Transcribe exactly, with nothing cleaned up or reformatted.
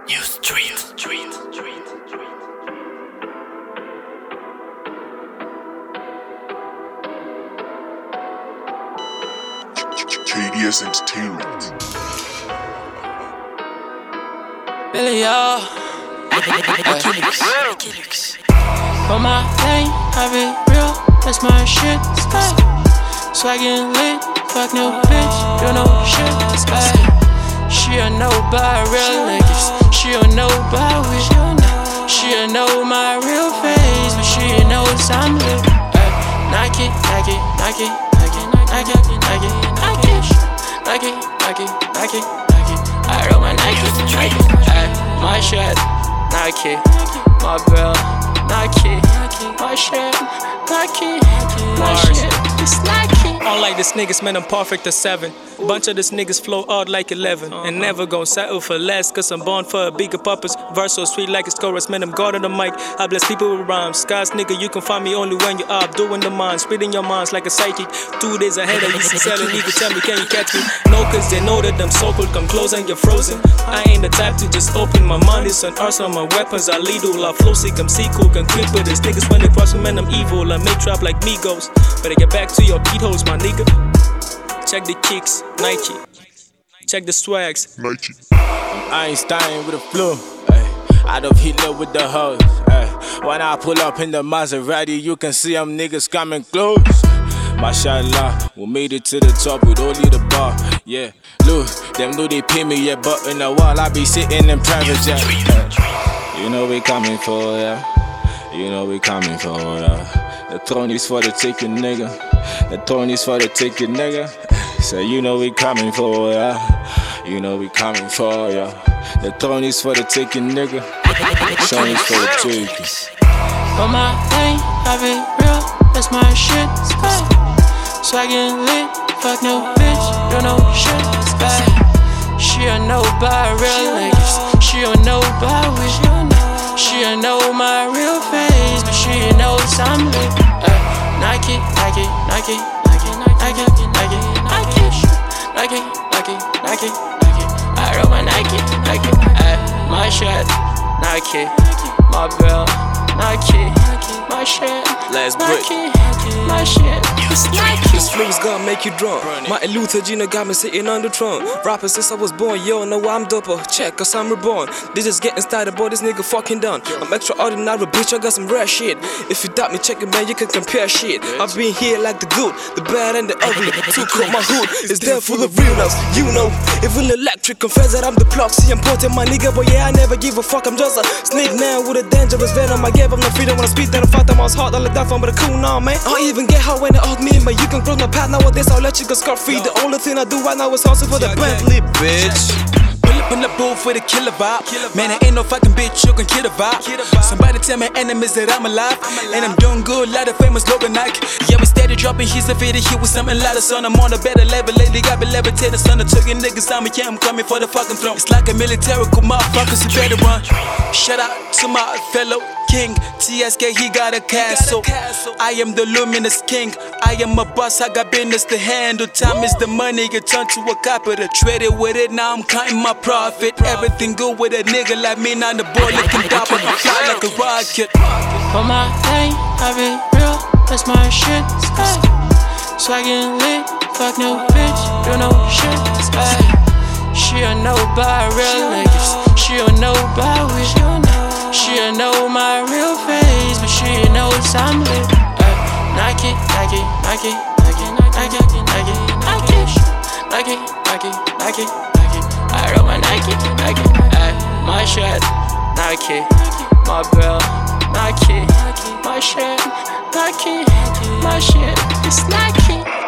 You stream, stream, stream, stream. K D S Entertainment. Billy, y'all. On my lane, I be real, that's my shit. Swaggin' lit, fuck no bitch, do no shit. She don't know about real niggas, she don't know about we. She don't know my real face, but she knows I'm lit. Nike, Nike, Nike, Nike, Nike, Nike, Nike, Nike, Nike, Nike, Nike. I roll my Nike, Nike, my shirt, Nike, my belt, Nike, my shirt, Nike, my shit, it's Nike. Unlike this niggas, man, I'm perfect at seven. Bunch of this niggas flow out like eleven. And never gon' settle for less, cause I'm born for a bigger purpose. Verse so sweet like it's chorus, man, I'm God on the mic. I bless people with rhymes. Skies, nigga, you can find me only when you're up. Doing the mind, spitting your minds like a psychic. Two days ahead of you, see selling, nigga, tell me, can you catch me? No, cause they know that I'm so cold, come close and you're frozen. I ain't the type to just open my mind. It's an arsenal, my weapons are lethal. I flow sick, I'm cool, can quit with this. Niggas when they cross me, man, I'm evil. I make trap like Migos. Better get back to your beat holes, my nigga. Check the kicks, Nike. Check the swags, Nike. Einstein with a flu. Out of Hitler with the hose. When I pull up in the Maserati, you can see them niggas coming close. Mashallah, we made it to the top with only the bar. Yeah, look, them know they pay me yet, but in a while I be sitting in private jet. You know we coming for ya. You know we coming for ya. The throne is for the taking, nigga. The throne is for the taking, nigga. So you know we coming for ya. You know we coming for ya. The throne is for the taking, nigga. The throne is for the taking. On my lane, I be real, that's my shit. Swaggin' lit, fuck no bitch, do no shit. She don't know about real niggas, she don't know about we. She don't know my real face, but she knows I'm lit. Nike, Nike, Nike, Nike, Nike, Nike, Nike, Nike, Nike, Nike, Nike. I roll my Nike, Nike, my shirt, Nike, my belt, Nike, my shirt, Nike, my shit, it's Nike. This flow's gonna make you drunk. Martin Luther Junior got me sitting on the throne. Rapping since I was born, yo, know I'm doper. Check, cause I'm reborn. This is getting started, boy, this nigga fucking done. I'm extraordinary, bitch, I got some rare shit. If you doubt me, check it, man, you can compare shit. I've been here like the good, the bad, and the ugly. Too cool, my hood is there full of realness. You know, even electric confess that I'm the plug. See, I'm important, my nigga, but yeah, I never give a fuck. I'm just a snake man with a dangerous venom. I gave him the freedom when I speak, then I fight them. I was hard, I let that from, but a cool now, man. I don't even get how when they hug me, but you can cross my path nowadays. I'll let you go scot free. The only thing I do right now is hustle for the Bentley, bitch. Pull up in the booth with a killer vibe. Man, I ain't no fucking bitch, you can kill a vibe. Somebody tell my enemies that I'm alive. And I'm doing good like the famous Logan Nike. Yeah, we steady dropping hits, I feel the hit with something louder. Son, I'm on a better level lately. Got me levitating, son, I took your niggas on me. Yeah, I'm coming for the fucking throne. It's like a military, cool motherfuckers, you better run. Shout out to my fellow king, T S K, he got a castle. I am the luminous king. I am a boss, I got business to handle. Time is the money, get turned to a capital. Traded with it, now I'm counting my profit. Everything good with a nigga like me, now the boy looking dapper. I fly like a rocket. On my lane, I be real, that's my shit. Swaggin' lit, fuck no bitch, do no shit. She don't know about real niggas, she don't know about we. She don't know my real face, but she knows I'm lit. Nike, Nike, Nike, Nike, Nike, Nike, Nike, Nike, Nike, Nike, Nike. I roll my Nike, Nike, my shirt, Nike, my belt, Nike, my shirt, Nike, my shit, it's Nike.